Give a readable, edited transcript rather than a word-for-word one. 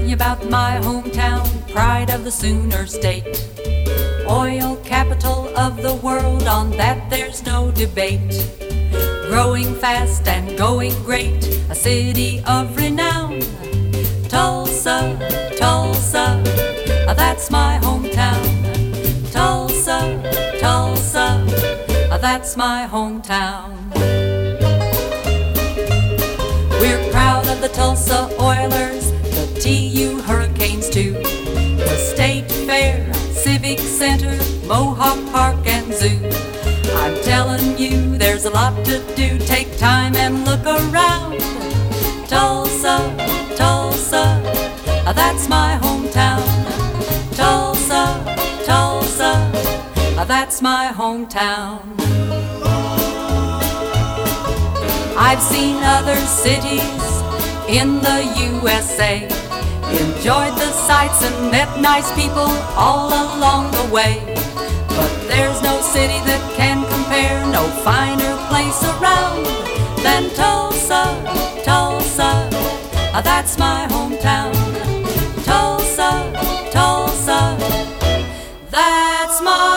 you about my hometown, pride of the Sooner State. Oil capital of the world, on that there's no debate. Growing fast and going great, a city of renown. Tulsa, Tulsa, that's my hometown. Tulsa, Tulsa, that's my hometown. We're proud of the Tulsa Oilers, the TU Hurricanes too. The State Fair, Civic Center, Mohawk Park and Zoo. I'm telling you, there's a lot to do. Take time and look around. Tulsa, Tulsa, that's my hometown. Tulsa, Tulsa, that's my hometown. I've seen other cities in the USA, enjoyed the sights and met nice people all along the way. But there's no city that can compare, no finer place around than Tulsa, Tulsa, that's my hometown. Tulsa, Tulsa, that's my